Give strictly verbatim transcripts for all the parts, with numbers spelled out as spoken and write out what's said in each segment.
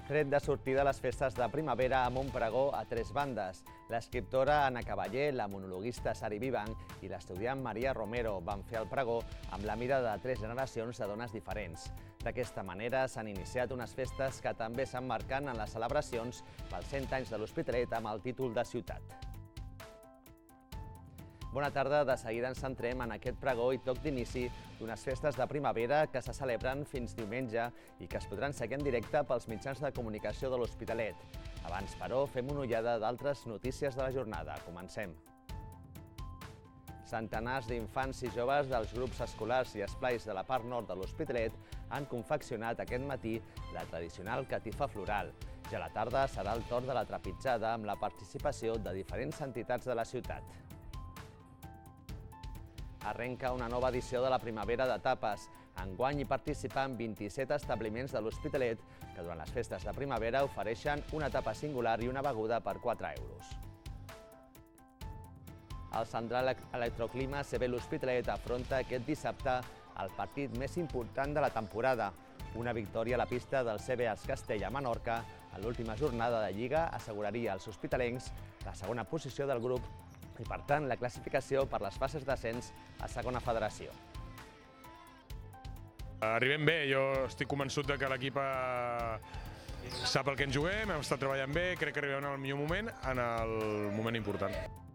Tret de sortida a les festes de primavera amb un pregó a tres bandes. L'escriptora Anna Cavallé, la monologuista Sari Vivanch i l'estudiant Maria Romero van fer el pregó amb la mirada de tres generacions de dones diferents. D'aquesta manera s'han iniciat unes festes que també s'emmarquen en les celebracions pels cent anys de l'Hospitalet amb el títol de ciutat. Bona tarda, de seguida ens centrem en aquest pregó i toc d'inici d'unes festes de primavera que se celebren fins diumenge i que es podran seguir en directe pels mitjans de comunicació de l'Hospitalet. Abans, però, fem una ullada d'altres notícies de la jornada. Comencem. Centenars d'infants i joves dels grups escolars i esplais de la part nord de l'Hospitalet han confeccionat aquest matí la tradicional catifa floral. Ja a la tarda serà el torn de la trepitjada amb la participació de diferents entitats de la ciutat. Arrenca una nova edició de la primavera de tapes. Enguany hi participen vint-i-set establiments de l'Hospitalet que durant les festes de primavera ofereixen una tapa singular i una beguda per quatre euros. El Central Electroclima C B l'Hospitalet afronta aquest dissabte el partit més important de la temporada. Una victòria a la pista del C B als Castella Menorca en l'última jornada de Lliga asseguraria als hospitalencs la segona posició del grup i, per tant, la classificació per les fases d'ascens a segona federació. Arribem bé, jo estic convençut que l'equip sap el que ens juguem, hem estat treballant bé, crec que arribem en el millor moment, en el moment important.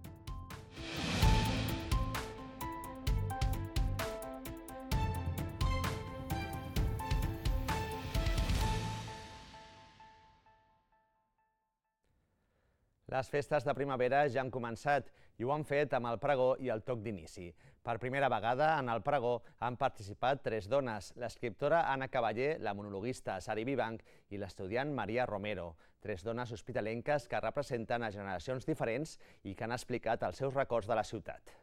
Les festes de primavera ja han començat i ho han fet amb el pregó i el toc d'inici. Per primera vegada en el pregó han participat tres dones, l'escriptora Anna Cavallé, la monologuista Sari Vivanch i l'estudiant Maria Romero, tres dones hospitalenques que representen a generacions diferents i que han explicat els seus records de la ciutat.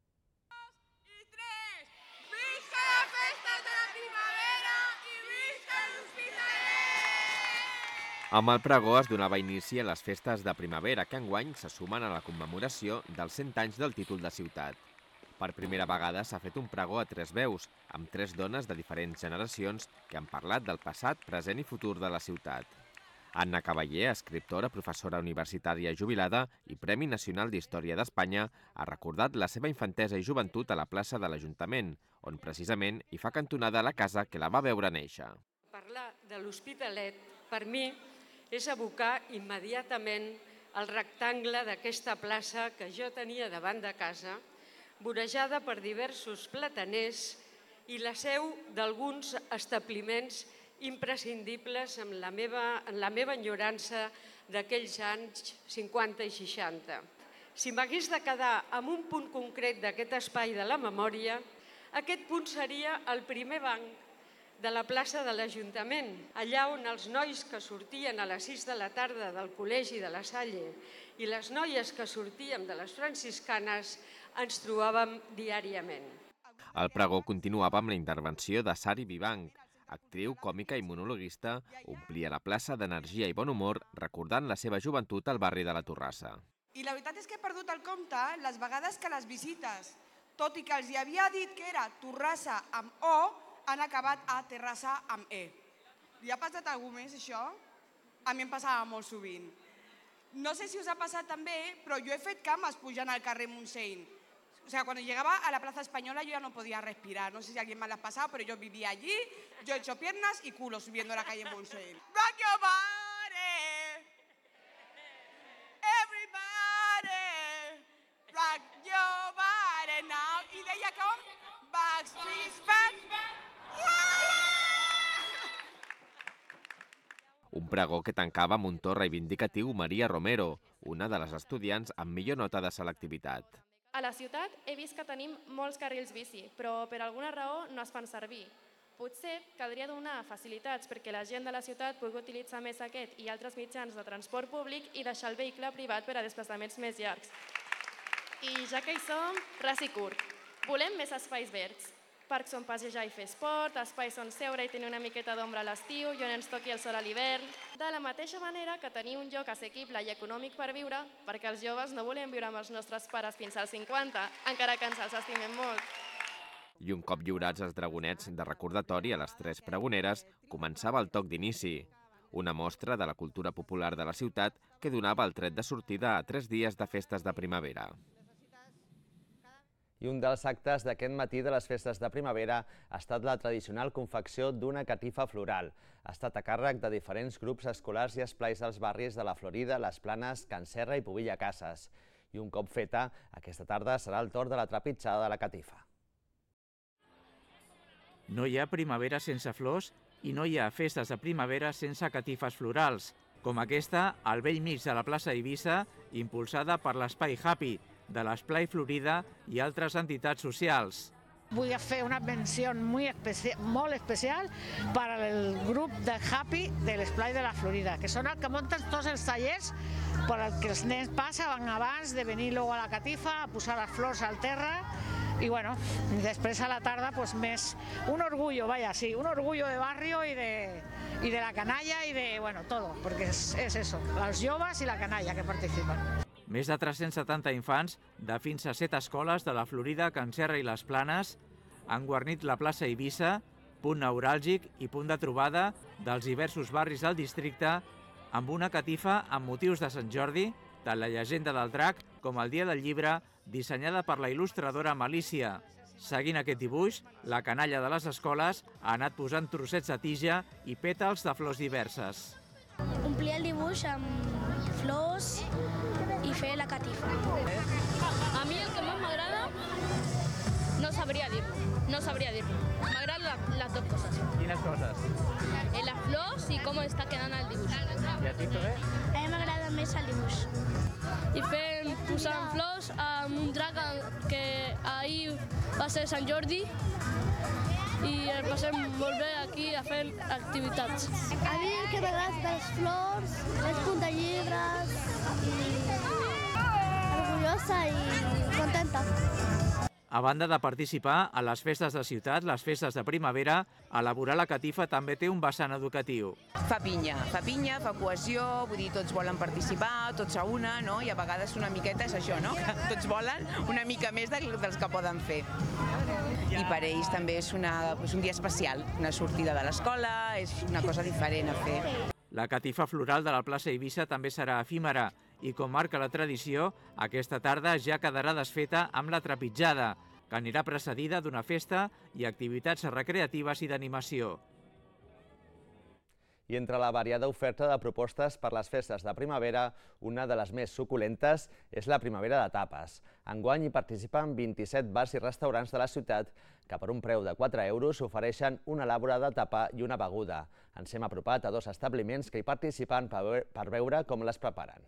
Amb el pregó es donava inici a les festes de primavera que enguany se sumen a la commemoració dels cent anys del títol de ciutat. Per primera vegada s'ha fet un pregó a tres veus, amb tres dones de diferents generacions que han parlat del passat, present i futur de la ciutat. Anna Cavallé, escriptora, professora universitària jubilada i Premi Nacional d'Història d'Espanya, ha recordat la seva infantesa i joventut a la plaça de l'Ajuntament, on precisament hi fa cantonada la casa que la va veure néixer. Parlar de l'Hospitalet, per mi, és abocar immediatament el rectangle d'aquesta plaça que jo tenia davant de casa, vorejada per diversos plataners i la seu d'alguns establiments imprescindibles en la meva, en la meva enyorança d'aquells anys cinquanta i seixanta. Si m'hagués de quedar amb un punt concret d'aquest espai de la memòria, aquest punt seria el primer banc de la plaça de l'Ajuntament, allà on els nois que sortien a les sis de la tarda del Col·legi de la Salle i les noies que sortíem de les franciscanes ens trobàvem diàriament. El pregó continuava amb la intervenció de Sari Vivanch, actriu, còmica i monologuista, omplia la plaça d'energia i bon humor recordant la seva joventut al barri de la Torrassa. I la veritat és que he perdut el compte les vegades que les visites, tot i que els hi havia dit que era Torrassa amb O, han acabat a Terrassa amb E. Li ha passat a algú més, això? A mi em passava molt sovint. No sé si us ha passat també, però jo he fet cames pujant al carrer Montseny. O sea, cuando llegaba a la Plaza Española yo ya no podía respirar. No sé si a alguien más le ha pasado, pero yo vivía allí, yo he hecho piernas y culo subiendo la calle Montseny. Rock your body, everybody, rock your body now. I deia com Backstreet's Back. Un pregó que tancava amb un to reivindicatiu Maria Romero, una de les estudiants amb millor nota de selectivitat. A la ciutat he vist que tenim molts carrils bici, però per alguna raó no es fan servir. Potser caldria donar facilitats perquè la gent de la ciutat pugui utilitzar més aquest i altres mitjans de transport públic i deixar el vehicle privat per a desplaçaments més llargs. I ja que hi som, ras i curt. Volem més espais verds. Parcs on passejar i fer esport, espais on seure i tenir una miqueta d'ombra a l'estiu i on ens toqui el sol a l'hivern. De la mateixa manera que tenir un lloc assequible i econòmic per viure, perquè els joves no volem viure amb els nostres pares fins als cinquanta, encara que ens els estimem molt. I un cop lliurats els dragonets de recordatori a les tres pregoneres, començava el toc d'inici. una mostra de la cultura popular de la ciutat que donava el tret de sortida a tres dies de festes de primavera. I un dels actes d'aquest matí de les festes de primavera ha estat la tradicional confecció d'una catifa floral. Ha estat a càrrec de diferents grups escolars i esplais dels barris de la Florida, les Planes, Can Serra i Pubilla Cases. I un cop feta, aquesta tarda serà el torn de la trepitjada de la catifa. No hi ha primavera sense flors i no hi ha festes de primavera sense catifes florals, com aquesta al bell mig de la plaça Eivissa, impulsada per l'Espai Happy, de l'Esplai Florida i altres entitats socials. Voy a hacer una mención muy especial, muy especial para el grup de Happy del Esplai de la Florida, que són els que munten tots els tallers per als que els nens passen abans de venir luego a la catifa a posar les flors al terra i bueno, després a la tarda pues més un orgullo, vaya, sí, un orgullo de barrio y de, y de la canalla y de, bueno, todo, porque es, es eso, los joves i la canalla que participen. Més de tres-cents setanta infants de fins a set escoles de la Florida, Can Serra i les Planes han guarnit la plaça Eivissa, punt neuràlgic i punt de trobada dels diversos barris del districte, amb una catifa amb motius de Sant Jordi, de la llegenda del drac, com el Dia del Llibre, dissenyada per la il·lustradora Malícia. Seguint aquest dibuix, la canalla de les escoles ha anat posant trossets de tija i pètals de flors diverses. Omplir el dibuix amb flors i fer la catifa. A mi el que més m'agrada no sabria dir-ho, no sabria dir-ho. M'agraden les dues coses. Quines coses? Eh, les flors i com està quedant el dibuix. I a ti, Tobé? A mi m'agrada més el dibuix. I fem posant flors amb un drac que ahir va ser Sant Jordi i el passem molt bé aquí a fer activitats. A mi el que m'agrada les flors, les puntallibres i orgullosa i contenta. A banda de participar a les festes de ciutat, les festes de primavera, elaborar la catifa també té un vessant educatiu. Fa pinya, fa pinya, fa cohesió, vull dir, tots volen participar, tots a una, no? I a vegades una miqueta és això, no? Tots volen una mica més dels que poden fer. I per ells també és una, és un dia especial, una sortida de l'escola, és una cosa diferent a fer. La catifa floral de la plaça Eivissa també serà efímera i, com marca la tradició, aquesta tarda ja quedarà desfeta amb la trepitjada, que anirà precedida d'una festa i activitats recreatives i d'animació. I entre la variada oferta de propostes per les festes de primavera, una de les més suculentes és la primavera de tapes. Enguany hi participen vint-i-set bars i restaurants de la ciutat que per un preu de quatre euros ofereixen una elaborada tapa i una beguda. Ens hem apropat a dos establiments que hi participen per veure com les preparen.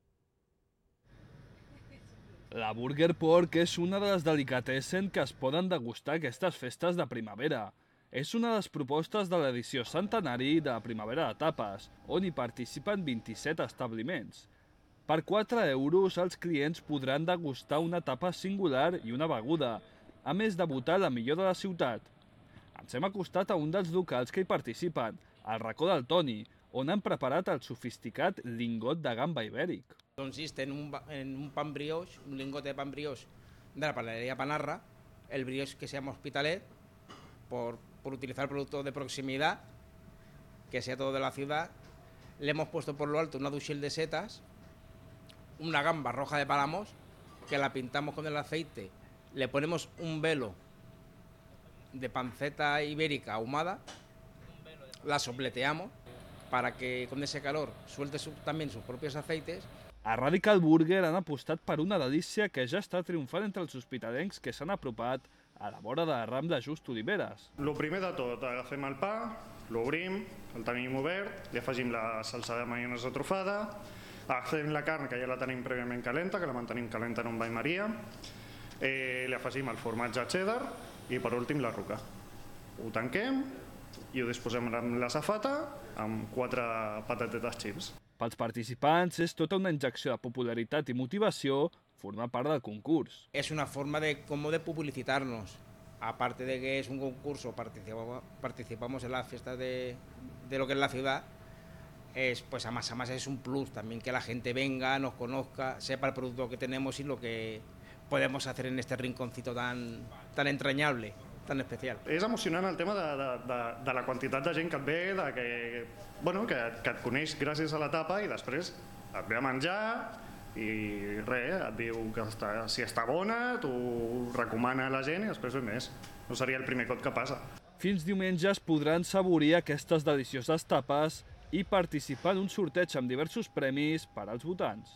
La Burger Pork és una de les delicatessen que es poden degustar aquestes festes de primavera. És una de les propostes de l'edició centenari de Primavera de Tapes, on hi participen vint-i-set establiments. Per quatre euros els clients podran degustar una tapa singular i una beguda, a més de votar la millor de la ciutat. Ens hem acostat a un dels locals que hi participen, al racó del Toni, on han preparat el sofisticat lingot de gamba ibèric. Consiste en un, en un pan brioche, un lingote de pan brioche de la panadería Panarra, el brioche que se llama Hospitalet, por, por utilizar productos de proximidad, que sea todo de la ciudad. Le hemos puesto por lo alto una duchel de setas, una gamba roja de Palamos, que la pintamos con el aceite, le ponemos un velo de panceta ibérica ahumada, la sopleteamos para que con ese calor suelte su, también sus propios aceites. A Radical Burger han apostat per una delícia que ja està triomfant entre els hospitalencs que s'han apropat a la vora de la Rambla Just Oliveres. El primer de tot, agafem el pa, l'obrim, el tenim obert, li afegim la salsa de maionesa trufada, agafem la carn, que ja la tenim prèviament calenta, que la mantenim calenta en un bany Maria, eh, li afegim el formatge cheddar i per últim la ruca. Ho tanquem i ho disposem amb la safata amb quatre patatetes chips. Pels participants és tota una injecció de popularitat i motivació formar part del concurs. Es una forma de, como de publicitarnos. Aparte de que es un concurso, participamos, participamos en las fiestas de, de lo que es la ciudad, es, pues además, además es un plus también que la gente venga, nos conozca, sepa el producto que tenemos y lo que podemos hacer en este rinconcito tan, tan entrañable. tan especial. És emocionant el tema de, de, de, de la quantitat de gent que et ve, de que, bueno, que, que et coneix gràcies a l'etapa i després et ve a menjar i res, et diu que està, si està bona, t'ho recomana a la gent i després ve més. No seria el primer cop que passa. Fins diumenge es podran saborir aquestes delicioses tapes i participar en un sorteig amb diversos premis per als votants.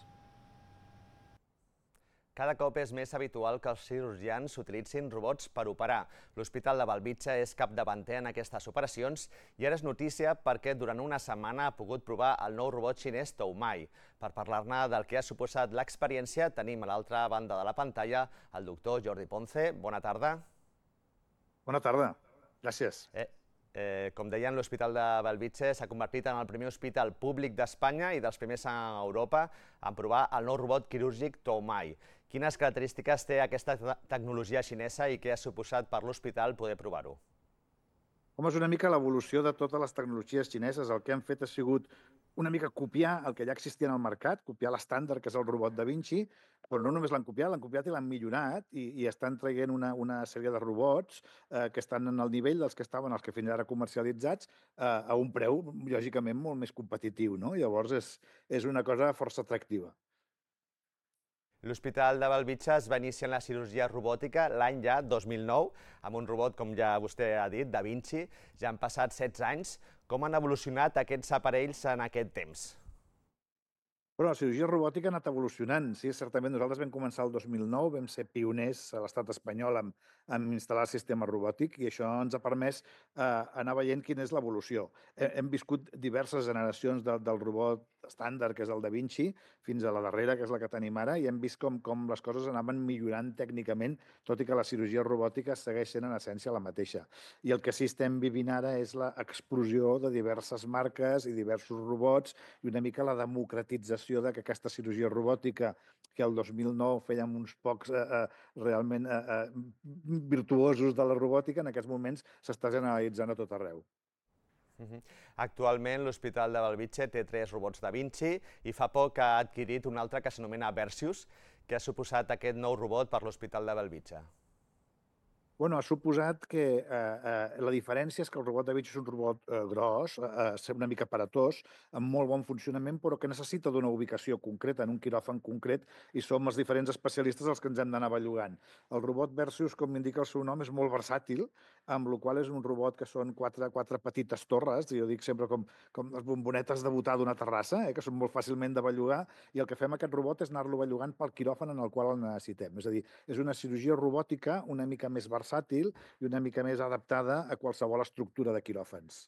Cada cop és més habitual que els cirurgians utilitzin robots per operar. L'Hospital de Bellvitge és capdavanter en aquestes operacions i ara és notícia perquè durant una setmana ha pogut provar el nou robot xinès Toumai. Per parlar-ne del que ha suposat l'experiència, tenim a l'altra banda de la pantalla el doctor Jordi Ponce. Bona tarda. Bona tarda. Gràcies. Eh, eh, com deien, l'Hospital de Bellvitge s'ha convertit en el primer hospital públic d'Espanya i dels primers a Europa en provar el nou robot quirúrgic Toumai. Quines característiques té aquesta tecnologia xinesa i què ha suposat per l'hospital poder provar-ho? Home, és una mica l'evolució de totes les tecnologies xineses. El que han fet ha sigut una mica copiar el que ja existia en el mercat, copiar l'estàndard, que és el robot Da Vinci, però no només l'han copiat, l'han copiat i l'han millorat i, i estan traient una, una sèrie de robots eh, que estan en el nivell dels que estaven els que fins ara comercialitzats eh, a un preu, lògicament, molt més competitiu, no? Llavors, és, és una cosa força atractiva. L'Hospital de Bellvitge es va iniciar en la cirurgia robòtica l'any ja dos mil nou, amb un robot, com ja vostè ha dit, Da Vinci. Ja han passat setze anys. Com han evolucionat aquests aparells en aquest temps? Però la cirurgia robòtica ha anat evolucionant. Sí, certament nosaltres vam començar el dos mil nou, vam ser pioners a l'estat espanyol en, en instal·lar el sistema robòtic i això ens ha permès eh, anar veient quina és l'evolució. Hem viscut diverses generacions de, del robot estàndard, que és el Da Vinci, fins a la darrera, que és la que tenim ara, i hem vist com, com les coses anaven millorant tècnicament, tot i que la cirurgia robòtica segueix sent en essència la mateixa. I el que sí estem vivint ara és l'explosió de diverses marques i diversos robots i una mica la democratització de que aquesta cirurgia robòtica, que el dos mil nou fèiem uns pocs eh, eh, realment eh, eh, virtuosos de la robòtica, en aquests moments s'està generalitzant a tot arreu. Uh-huh. Actualment l'Hospital de Bellvitge té tres robots Da Vinci i fa poc ha adquirit un altre que s'anomena Versius. Què ha suposat aquest nou robot per l'Hospital de Bellvitge? Bueno, ha suposat que eh, eh, la diferència és que el robot Da Vinci és un robot eh, gros, eh, una mica aparatós, amb molt bon funcionament, però que necessita d'una ubicació concreta, en un quiròfan concret, i som els diferents especialistes els que ens hem d'anar bellugant. El robot Versius, com indica el seu nom, és molt versàtil, amb la qual és un robot que són quatre, quatre petites torres, jo dic sempre com, com les bombonetes de botar d'una terrassa, eh, que són molt fàcilment de bellugar, i el que fem aquest robot és anar-lo bellugant pel quiròfan en el qual el necessitem. És a dir, és una cirurgia robòtica una mica més versàtil, versàtil i una mica més adaptada a qualsevol estructura de quiròfans.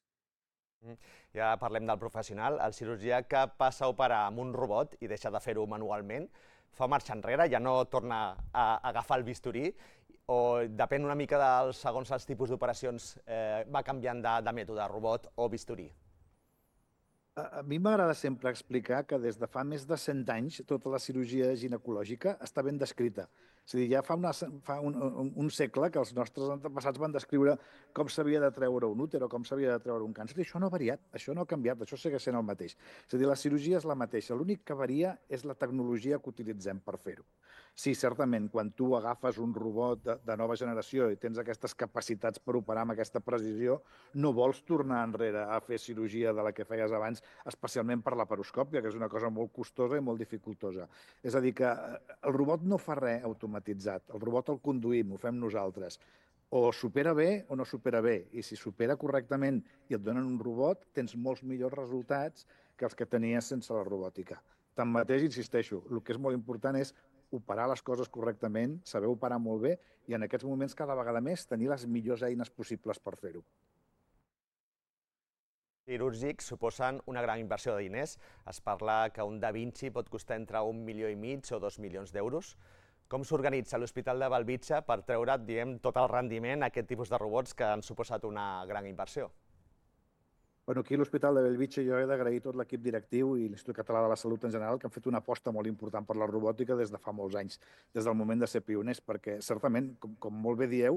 Ja parlem del professional. El cirurgià que passa a operar amb un robot i deixa de fer-ho manualment, fa marxa enrere, ja no torna a agafar el bisturí, o depèn una mica dels segons els tipus d'operacions, eh, va canviant de, de mètode, robot o bisturí? A mi m'agrada sempre explicar que des de fa més de cent anys tota la cirurgia ginecològica està ben descrita. És a dir, ja fa, una, fa un, un, un segle que els nostres antepassats van descriure com s'havia de treure un úter o com s'havia de treure un càncer, i això no ha variat, això no ha canviat, això segueix sent el mateix. És a dir, la cirurgia és la mateixa, l'únic que varia és la tecnologia que utilitzem per fer-ho. Sí, certament, quan tu agafes un robot de, de nova generació i tens aquestes capacitats per operar amb aquesta precisió, no vols tornar enrere a fer cirurgia de la que feies abans, especialment per la laparoscòpia, que és una cosa molt costosa i molt dificultosa. És a dir, que el robot no fa res automatitzat, el robot el conduïm, ho fem nosaltres. O supera bé o no supera bé, i si supera correctament i et donen un robot, tens molts millors resultats que els que tenies sense la robòtica. Tanmateix, insisteixo, el que és molt important és operar les coses correctament, saber operar molt bé i en aquests moments cada vegada més tenir les millors eines possibles per fer-ho. Quirúrgics suposen una gran inversió de diners. Es parla que un Da Vinci pot costar entre un milió i mig o dos milions d'euros. Com s'organitza l'Hospital de Bellvitge per treure, diguem, tot el rendiment a aquest tipus de robots que han suposat una gran inversió? Bueno, aquí a l'Hospital de Bellvitge jo he d'agrair tot l'equip directiu i l'Institut Català de la Salut en general, que han fet una aposta molt important per la robòtica des de fa molts anys, des del moment de ser pioners, perquè certament, com, com molt bé dieu,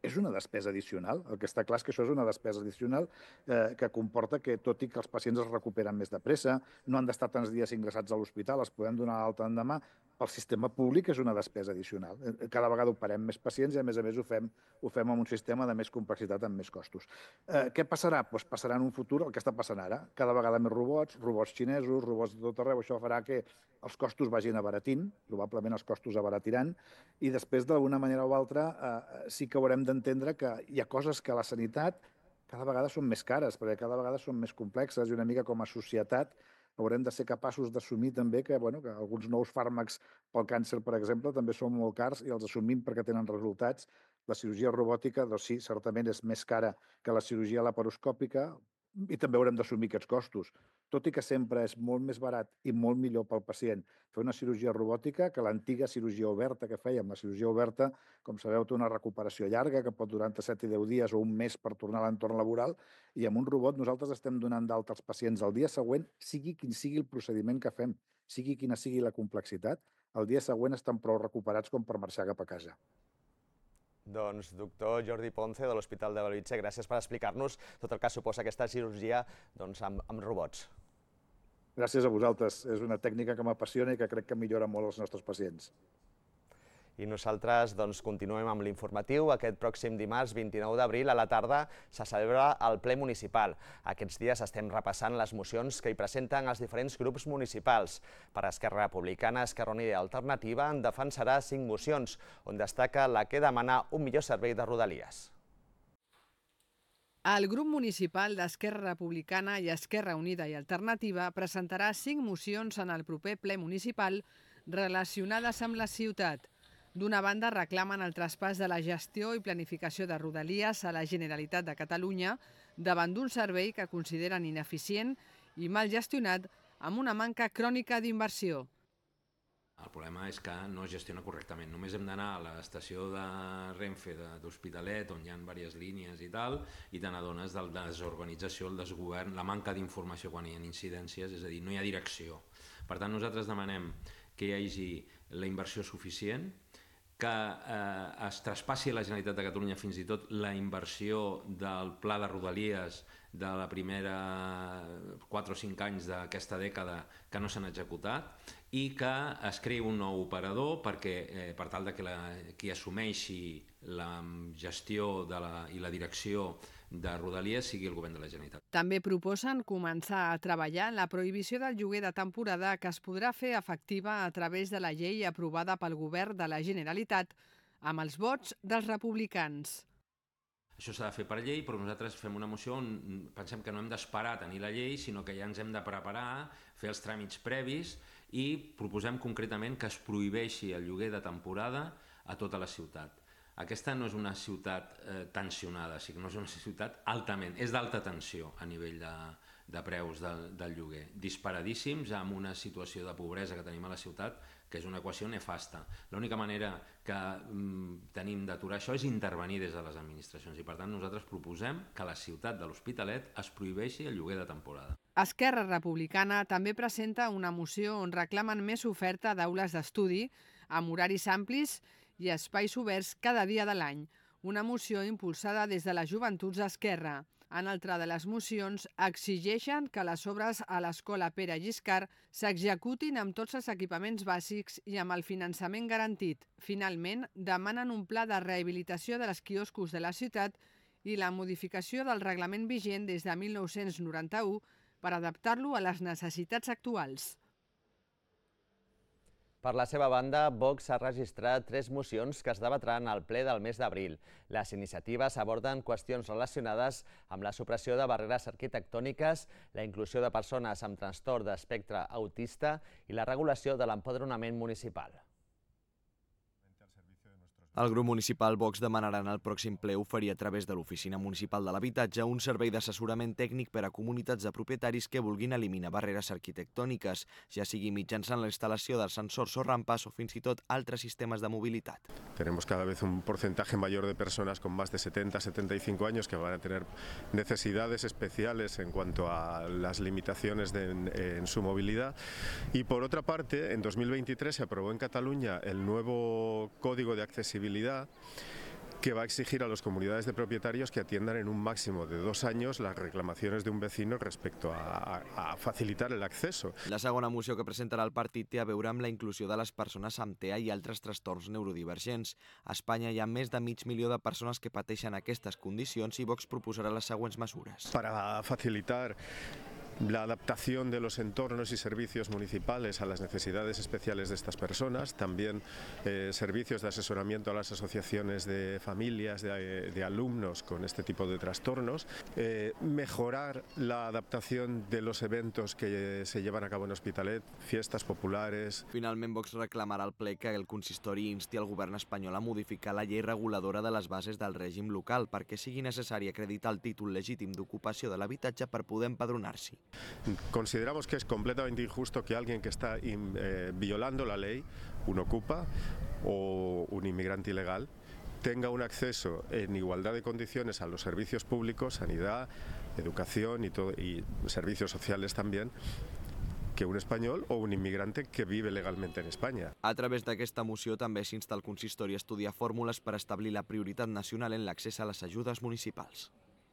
és una despesa addicional. El que està clar és que això és una despesa addicional eh, que comporta que, tot i que els pacients es recuperen més de pressa, no han d'estar tants dies ingressats a l'hospital, els podem donar l'alta endemà, pel sistema públic és una despesa addicional. Cada vegada operem més pacients i, a més a més, ho fem, ho fem amb un sistema de més complexitat, amb més costos. Eh, què passarà? Pues passarà en un futur el que està passant ara. Cada vegada més robots, robots xinesos, robots de tot arreu. Això farà que els costos vagin abaratint, probablement els costos abaratiran, i després, d'alguna manera o altra, eh, sí que haurem d'entendre que hi ha coses que a la sanitat cada vegada són més cares, perquè cada vegada són més complexes, i una mica com a societat haurem de ser capaços d'assumir també que, bueno, que alguns nous fàrmacs pel càncer, per exemple, també són molt cars i els assumim perquè tenen resultats. La cirurgia robòtica, doncs sí, certament és més cara que la cirurgia laparoscòpica, i també haurem d'assumir aquests costos. Tot i que sempre és molt més barat i molt millor pel pacient fer una cirurgia robòtica que l'antiga cirurgia oberta que fèiem. La cirurgia oberta, com sabeu, té una recuperació llarga que pot durar entre set i deu dies o un mes per tornar a l'entorn laboral, i amb un robot nosaltres estem donant d'alta als pacients el dia següent, sigui quin sigui el procediment que fem, sigui quina sigui la complexitat, el dia següent estan prou recuperats com per marxar cap a casa. Doncs, doctor Jordi Ponce, de l'Hospital de Bellvitge, gràcies per explicar-nos tot el que suposa aquesta cirurgia amb robots. Gràcies a vosaltres. És una tècnica que m'apassiona i que crec que millora molt els nostres pacients. I nosaltres continuem amb l'informatiu. Aquest pròxim dimarts, vint-i-nou d'abril, a la tarda, se celebra el ple municipal. Aquests dies estem repassant les mocions que hi presenten els diferents grups municipals. Per Esquerra Republicana, Esquerra Unida i Alternativa en defensarà cinc mocions, on destaca la que demana un millor servei de Rodalies. El grup municipal d'Esquerra Republicana i Esquerra Unida i Alternativa presentarà cinc mocions en el proper ple municipal relacionades amb la ciutat. D'una banda, reclamen el traspàs de la gestió i planificació de Rodalies a la Generalitat de Catalunya davant d'un servei que consideren ineficient i mal gestionat amb una manca crònica d'inversió. El problema és que no es gestiona correctament. Només hem d'anar a l'estació de Renfe d'Hospitalet, on hi ha diverses línies i tal, i te n'adones de la desorganització, el desgovern, la manca d'informació quan hi ha incidències, és a dir, no hi ha direcció. Per tant, nosaltres demanem que hi hagi la inversió suficient, que eh, es traspassi a la Generalitat de Catalunya fins i tot la inversió del pla de Rodalies de la primera quatre o cinc anys d'aquesta dècada que no s'han executat, i que es creï un nou operador perquè, eh, per tal de que la, qui assumeixi la gestió de la, i la direcció de Rodalies sigui el govern de la Generalitat. També proposen començar a treballar en la prohibició del lloguer de temporada, que es podrà fer efectiva a través de la llei aprovada pel govern de la Generalitat amb els vots dels republicans. Això s'ha de fer per llei, però nosaltres fem una moció on pensem que no hem d'esperar a tenir la llei, sinó que ja ens hem de preparar, fer els tràmits previs, i proposem concretament que es prohibeixi el lloguer de temporada a tota la ciutat. Aquesta no és una ciutat eh, tensionada, sí que no és una ciutat altament, és d'alta tensió a nivell de, de preus del, del lloguer, disparadíssims, amb una situació de pobresa que tenim a la ciutat, que és una equació nefasta. L'única manera que mm, tenim d'aturar això és intervenir des de les administracions, i per tant nosaltres proposem que a la ciutat de l'Hospitalet es prohibeixi el lloguer de temporada. Esquerra Republicana també presenta una moció on reclamen més oferta d'aules d'estudi, amb horaris amplis i espais oberts cada dia de l'any. Una moció impulsada des de les Joventuts d'Esquerra. En altra de les mocions, exigeixen que les obres a l'Escola Pere Lliscar s'executin amb tots els equipaments bàsics i amb el finançament garantit. Finalment, demanen un pla de rehabilitació dels quioscos de la ciutat i la modificació del reglament vigent des de mil nou-cents noranta-u per adaptar-lo a les necessitats actuals. Per la seva banda, Vox ha registrat tres mocions que es debatran al ple del mes d'abril. Les iniciatives aborden qüestions relacionades amb la supressió de barreres arquitectòniques, la inclusió de persones amb trastorn d'espectre autista i la regulació de l'empadronament municipal. El grup municipal Vox demanarà en el pròxim ple oferir a través de l'Oficina Municipal de l'Habitatge un servei d'assessorament tècnic per a comunitats de propietaris que vulguin eliminar barreres arquitectòniques, ja sigui mitjançant la instal·lació d'ascensors o rampes o fins i tot altres sistemes de mobilitat. Tenemos cada vez un porcentaje mayor de personas con más de setenta a setenta y cinco años que van a tener necesidades especiales en cuanto a las limitaciones de, en, en su movilidad. Y por otra parte, en dos mil veintitrés se aprobó en Cataluña el nuevo Código de Accesibilidad que va a exigir a las comunidades de propietarios que atiendan en un máximo de dos años las reclamaciones de un vecino respecto a, a facilitar el acceso. La segona moció que presentarà el partit té a veure amb la inclusió de les persones amb T E A i altres trastorns neurodivergents. A Espanya hi ha més de mig milió de persones que pateixen aquestes condicions i Vox proposarà les següents mesures. Para facilitar la adaptación de los entornos y servicios municipales a las necesidades especiales de estas personas, también eh, servicios de asesoramiento a las asociaciones de familias, de, de alumnos con este tipo de trastornos, eh, mejorar la adaptación de los eventos que se llevan a cabo en Hospitalet, fiestas populares. Finalment, Vox reclamarà al ple que el consistori insti al govern espanyol a modificar la llei reguladora de les bases del règim local perquè sigui necessari acreditar el títol legítim d'ocupació de l'habitatge per poder empadronar-s'hi. Consideramos que es completamente injusto que alguien que está eh, violando la ley, un ocupa o un inmigrante ilegal, tenga un acceso en igualdad de condiciones a los servicios públicos, sanidad, educación y, todo, y servicios sociales también, que un espanyol o un immigrante que vive legalmente en Espanya. A través d'aquesta moció també s'insta el consistori a estudiar fórmules per establir la prioritat nacional en l'accés a les ajudes municipals.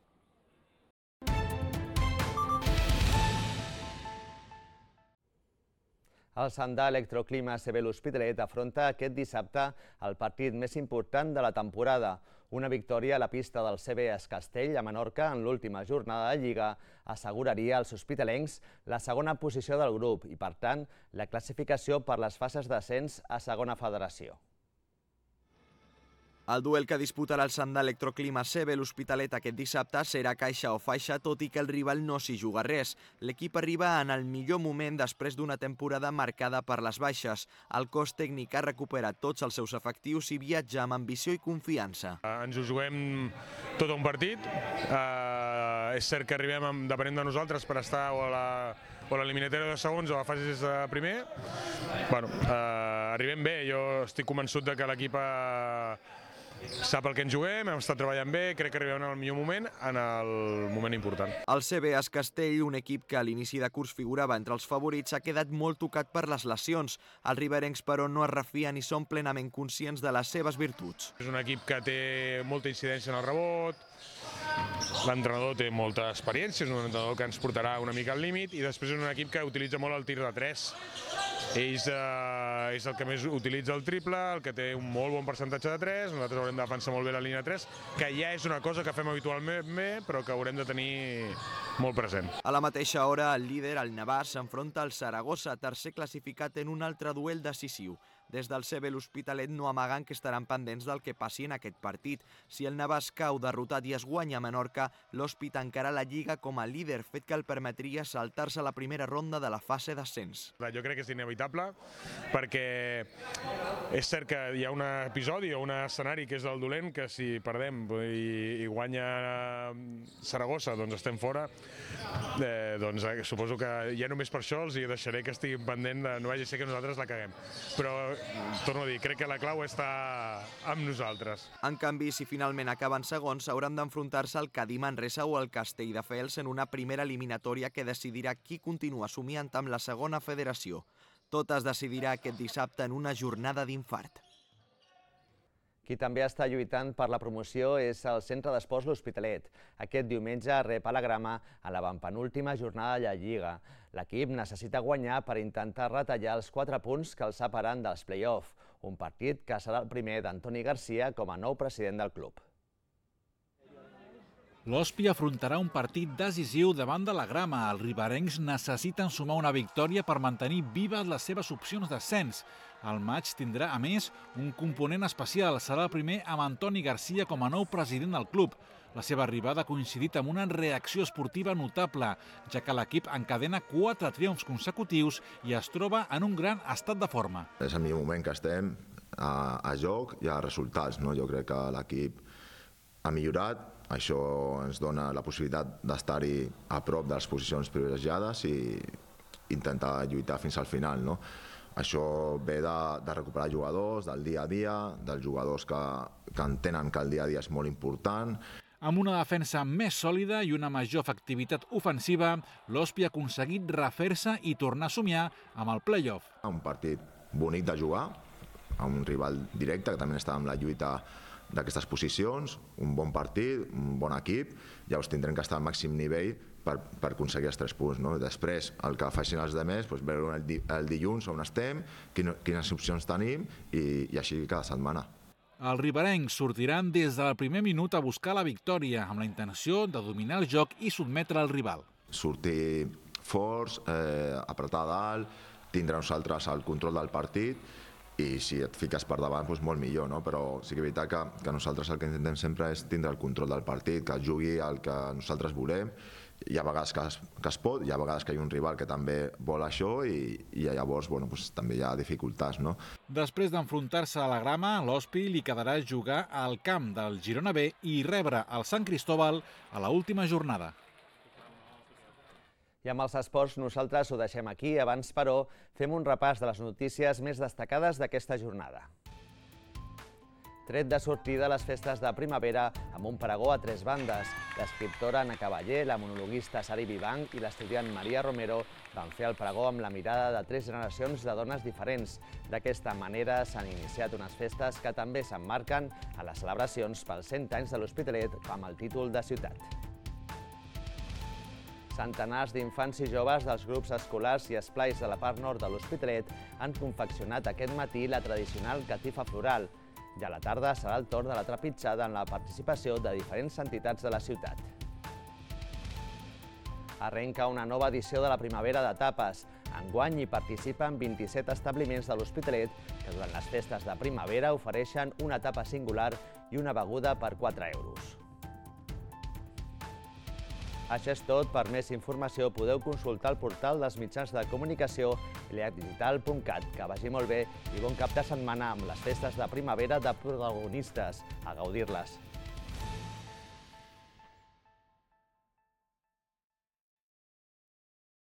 El Sandà Electroclima C B l'Hospitalet afronta aquest dissabte el partit més important de la temporada. Una victòria a la pista del C B Es Castell a Menorca en l'última jornada de Lliga asseguraria als hospitalencs la segona posició del grup i, per tant, la classificació per les fases d'ascens a segona federació. El duel que disputarà el Sandà Electroclima C B l'Hospitalet aquest dissabte serà caixa o faixa, tot i que el rival no s'hi juga res. L'equip arriba en el millor moment després d'una temporada marcada per les baixes. El cos tècnic ha recuperat tots els seus efectius i viatja amb ambició i confiança. Ens ho juguem tot un partit. És cert que arribem depenent de nosaltres per estar o a la o a l'eliminatòria de segons o a fases de primer. Bueno, arribem bé, jo estic convençut que l'equip sap el que ens juguem, hem estat treballant bé, crec que arribem al millor moment, en el moment important. El C B Es Castell, un equip que a l'inici de curs figurava entre els favorits, ha quedat molt tocat per les lesions. Els riberencs, però, no es refien i són plenament conscients de les seves virtuts. És un equip que té molta incidència en el rebot, l'entrenador té molta experiència, és un entrenador que ens portarà una mica al límit i després és un equip que utilitza molt el tir de tres. Ells eh, és el que més utilitza el triple, el que té un molt bon percentatge de tres, nosaltres haurem de defensar molt bé la línia tres, que ja és una cosa que fem habitualment bé, però que haurem de tenir molt present. A la mateixa hora, el líder, el Navàs, s'enfronta al Saragossa, tercer classificat en un altre duel decisiu. Des del C B l'Hospitalet no amaguen que estaran pendents del que passi en aquest partit. Si el Navàs cau derrotat i es guanya a Menorca, l'Hospi tancarà la Lliga com a líder, fet que el permetria saltar-se la primera ronda de la fase d'ascens. Jo crec que és inevitable, perquè és cert que hi ha un episodi o un escenari que és el dolent, que si perdem i, i guanya Saragossa, doncs estem fora. Eh, doncs eh, suposo que ja només per això els hi deixaré que estiguin pendent de no vagi a ser que nosaltres la caguem. Però torno a dir, crec que la clau està amb nosaltres. En canvi, si finalment acaben segons, hauran d'enfrontar-se al Cadí Manresa o al Castelldefels en una primera eliminatòria que decidirà qui continua somiant amb la segona federació. Tot es decidirà aquest dissabte en una jornada d'infart. Qui també està lluitant per la promoció és el Centre d'Esports l'Hospitalet. Aquest diumenge rep a la grama a l'avantpenúltima jornada de la Lliga. L'equip necessita guanyar per intentar retallar els quatre punts que els separen dels play-off, un partit que serà el primer d'Antoni Garcia com a nou president del club. L'Hospi afrontarà un partit decisiu davant de la grama. Els riberencs necessiten sumar una victòria per mantenir vives les seves opcions d'ascens. El maig tindrà, a més, un component especial. Serà el primer amb Antoni Garcia com a nou president del club. La seva arribada ha coincidit amb una reacció esportiva notable, ja que l'equip encadena quatre triomfs consecutius i es troba en un gran estat de forma. És el millor moment que estem a, a joc i a resultats, no? Jo crec que l'equip ha millorat, això ens dona la possibilitat d'estar-hi a prop de les posicions privilegiades i intentar lluitar fins al final, no? Això ve de, de recuperar jugadors, del dia a dia, dels jugadors que, que entenen que el dia a dia és molt important. Amb una defensa més sòlida i una major efectivitat ofensiva, l'Hospi ha aconseguit refer-se i tornar a somiar amb el play-off. Un partit bonic de jugar, amb un rival directe, que també està amb la lluita d'aquestes posicions, un bon partit, un bon equip, llavors tindrem que estar al màxim nivell per, per aconseguir els tres punts. No? Després, el que facin els altres, doncs, veure el, di, el dilluns on estem, quin, quines opcions tenim i, i així cada setmana. Els riberencs sortiran des del primer minut a buscar la victòria, amb la intenció de dominar el joc i sotmetre el rival. Sortir forts, eh, apretar dalt, tindre nosaltres el control del partit i si et fiques per davant, doncs molt millor, no? Però sí que és veritat que, que nosaltres el que intentem sempre és tindre el control del partit, que jugui el que nosaltres volem. Hi ha vegades que es, que es pot, hi ha vegades que hi ha un rival que també vol això i, i llavors bueno, doncs, també hi ha dificultats. No? Després d'enfrontar-se a la grama, a l'Hospi li quedarà jugar al camp del Girona B i rebre el Sant Cristóbal a l'última jornada. I amb els esports nosaltres ho deixem aquí. Abans, però, fem un repàs de les notícies més destacades d'aquesta jornada. Tret de sortida a les festes de primavera amb un pregó a tres bandes. L'escriptora Anna Cavallé, la monologuista Sari Vivanc i l'estudiant Maria Romero van fer el pregó amb la mirada de tres generacions de dones diferents. D'aquesta manera s'han iniciat unes festes que també s'emmarquen a les celebracions pels cent anys de l'Hospitalet amb el títol de ciutat. Centenars d'infants i joves dels grups escolars i esplais de la part nord de l'Hospitalet han confeccionat aquest matí la tradicional catifa floral. I a la tarda serà el torn de la trepitjada en la participació de diferents entitats de la ciutat. Arrenca una nova edició de la primavera de tapes. Enguany hi participen vint-i-set establiments de l'Hospitalet que durant les festes de primavera ofereixen una tapa singular i una beguda per quatre euros. Això és tot. Per més informació podeu consultar el portal dels mitjans de comunicació eleac digital punt cat. Que vagi molt bé i bon cap de setmana amb les festes de primavera de protagonistes. A gaudir-les!